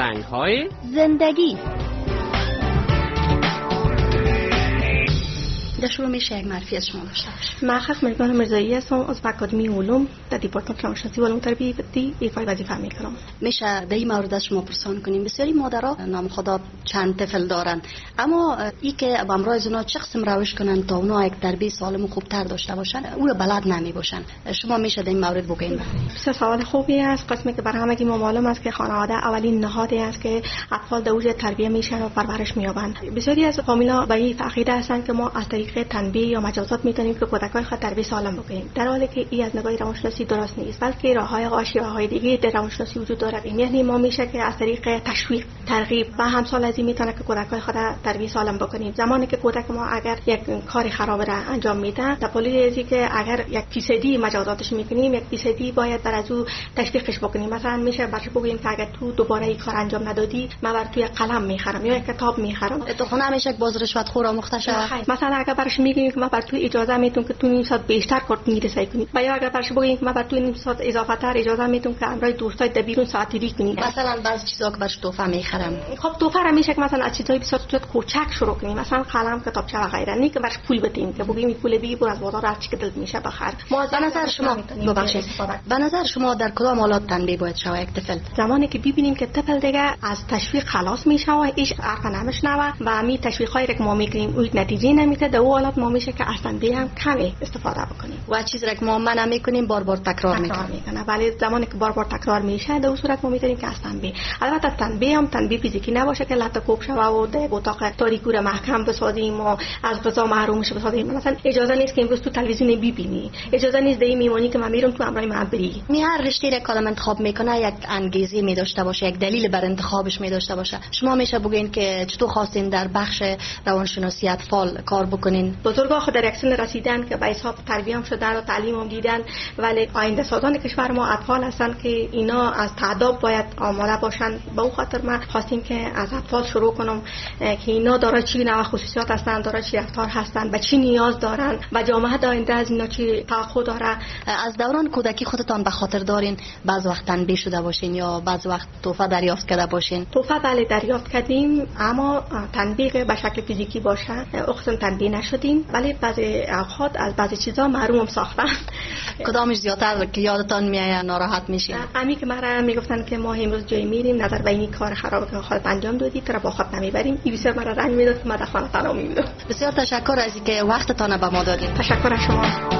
فرهنگ‌های زندگی. در شروع میشه یک معرفی از شما داشته باشید. من خصم مردان مرزایی هستم از اکادمی علوم در دیپارتمان روانشناسی و علوم تربیتی ایفای وظیفه میکنم. میشه در این مورد از شما پرسان کنیم. بسیاری مادرها نام خدا چند طفل دارن، اما ای که با همراه از اونا چه قسم روش کنن تا اونا یک تربیت سالم و خوبتر داشته باشن، او بلد نمی باشن. شما میشه در این مورد بگین؟ بسیار سوال خوبی است. قسمی که برای همگی ما معلوم است که خانواده اولین نهادی است که اطفال در اوج تربیت میشن و پرورش مییابند. بسیاری از فامیلا به این عقیده هستند که ما از طریق تنبیه یا مجازات میتونیم که کودکان خود تربیت سالم بکنیم، در حالی که این از نگاه روانشناسی درست نیست، بلکه راههای اشیاءهای دیگه در روانشناسی وجود داره. یعنی ما میشه که از طریق تشویق، ترغیب و همسالزی میتونه که کودکان خود تربیت سالم بکنیم. زمانی که کودک ما اگر یک کار خراب را انجام میده، در پلی ازی که اگر 1% مجازاتش میکنیم، 1% باید بر از او تشویقش بکنیم. مثلا میشه برش بگیم که اگر تو دوباره این کار انجام ندادی، من بر تو یک قلم میخرم یا یک کتاب میخرم. تو خونه همیشه باز رشوت خور آموخته شود. مثلا اگر برش میگیم که من بر تو اجازه میتونم که تو نیم ساعت بیشتر کار میرسای کنی، و یا اگر برش بگیم که من بر تو نیم ساعت اضافه تر اجازه میتونم که امروز دوستای در بیرون ساعتی کنی. مثلا بعضی چیزا که برش تحفه میخرم. خب تحفه را میشه که مثلا از چیزای بسیار کوچک شروع کنیم، مثلا قلم، کتابچه و غیره، نه که برش پول بدیم که بگیم پول بگی برو از بازار هر چی که دلت میشه بخر. به نظر شما ببخشید، به نظر شما در کدام حالات تنبیه باید شود یک طفل؟ زمانی که ببینیم که طفل دیگه از تشویق خلاص میشه و هیچ حرف نمیشنوه و می تشویقایی که ما میکنیم اون نتیجه نمیده، در اون حالت ما میشه که از تنبیه هم کمی استفاده بکنیم و چیزی که ما منع میکنیم بار بار تکرار میکنه. ولی زمانی که بار بار تکرار میشه، در اون صورت ما میتونیم که از تنبیه، البته تنبیه هم تنبیه فیزیکی نباشه که لطه کوب شوه و در اتاق تاریکو را محکم بسازیم و از غذا محرومش بسازیم. مثلا اجازه نیست که امروز تو تلویزیون ببینی، اجازه نیست در میمونی که من میرم تو امرای من بری. می هر رشته را که آدم انتخاب میکنه یک انگیزه می داشته باشه، یک دلیل بر انتخابش می داشته باشه. شما میشه بگین که چطور خواستین در بخش روانشناسی اطفال کار بکنین؟ بزرگا خود در یک سن رسیدن که به حساب تربیت هم شدن و تعلیم هم دیدن، ولی آینده سازان کشور ما اطفال هستن که اینا از تعداد باید آماده باشن. به اون خاطر ما خواستیم که از اطفال شروع کنم که اینا دارای چی نوع خصوصیات هستن، دارای چی رفتار هستن، به چی نیاز دارن و جامعه آینده از اینا چی توقع داره. از دوران کودکی خودتان به خاطر دارین بعض وقت تنبیه شده باشین یا بعض وقت تحفه دریافت کرده باشین؟ تحفه بله دریافت کردیم، اما تنبیه به شکل فیزیکی باشه اصلا تنبیه نشدیم، ولی بعضی اوقات از بعضی چیزا محروم ساختن. کدامش زیادتر که یادتان میاد ناراحت میشین؟ امی که مرا میگفتن که ما امروز جای میریم نظر به این کار خراب که خودت انجام دادی تو را با خود نمیبریم، این بسیار مرا رنج میداد که ما در خانه تنها میموندم. بسیار تشکر از اینکه وقتتان به ما دادید. تشکر از شما.